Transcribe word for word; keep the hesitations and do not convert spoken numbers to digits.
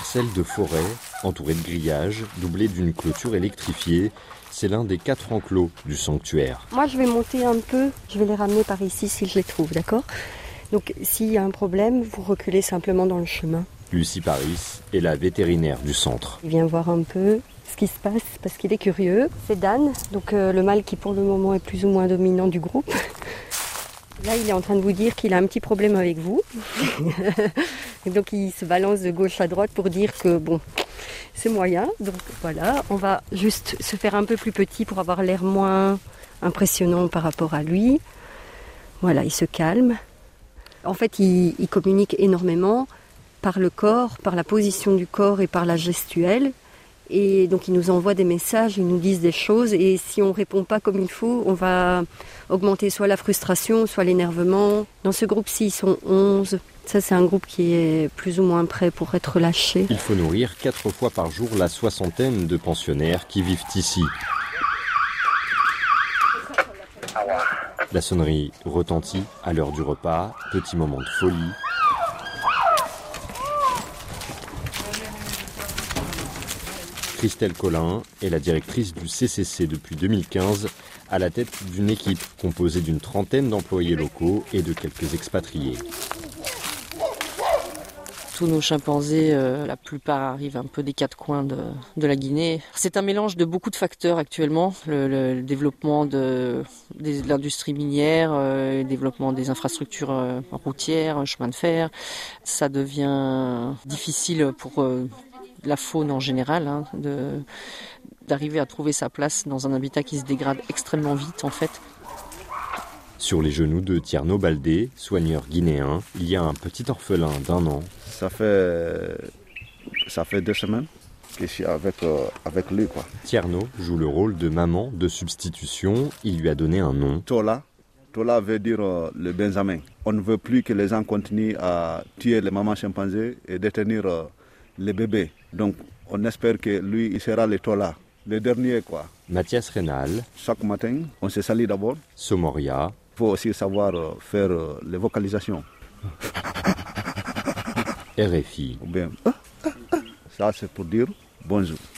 parcelle de forêt, entourée de grillages, doublée d'une clôture électrifiée. C'est l'un des quatre enclos du sanctuaire. Moi, je vais monter un peu, je vais les ramener par ici si je les trouve, d'accord ? Donc, s'il y a un problème, vous reculez simplement dans le chemin. Lucie Paris est la vétérinaire du centre. Il vient voir un peu ce qui se passe parce qu'il est curieux. C'est Dan, donc euh, le mâle qui pour le moment est plus ou moins dominant du groupe. Là, il est en train de vous dire qu'il a un petit problème avec vous. Et donc, il se balance de gauche à droite pour dire que, bon, c'est moyen. Donc, voilà, on va juste se faire un peu plus petit pour avoir l'air moins impressionnant par rapport à lui. Voilà, il se calme. En fait, il, il communique énormément par le corps, par la position du corps et par la gestuelle. Et donc, ils nous envoient des messages, ils nous disent des choses. Et si on ne répond pas comme il faut, on va augmenter soit la frustration, soit l'énervement. Dans ce groupe-ci, ils sont onze. Ça, c'est un groupe qui est plus ou moins prêt pour être lâché. Il faut nourrir quatre fois par jour la soixantaine de pensionnaires qui vivent ici. La sonnerie retentit à l'heure du repas. Petit moment de folie. Christelle Collin est la directrice du C C C depuis deux mille quinze, à la tête d'une équipe composée d'une trentaine d'employés locaux et de quelques expatriés. Tous nos chimpanzés, euh, la plupart arrivent un peu des quatre coins de, de la Guinée. C'est un mélange de beaucoup de facteurs actuellement. Le, le développement de, de, de l'industrie minière, euh, le développement des infrastructures euh, routières, chemin de fer. Ça devient difficile pour euh, la faune en général, hein, de, d'arriver à trouver sa place dans un habitat qui se dégrade extrêmement vite en fait. Sur les genoux de Tierno Baldé, soigneur guinéen, il y a un petit orphelin d'un an. Ça fait, ça fait deux semaines que je suis avec, euh, avec lui, quoi. Tierno joue le rôle de maman de substitution. Il lui a donné un nom. Tola. Tola veut dire euh, le Benjamin. On ne veut plus que les gens continuent à tuer les mamans chimpanzés et détenir euh, les bébés. Donc on espère que lui, il sera le Tola. Le dernier, quoi. Mathias Rénal. Chaque matin, on se salit d'abord. Somoria. Il faut aussi savoir euh, faire euh, les vocalisations. R F I. Bien. Ça, c'est pour dire bonjour.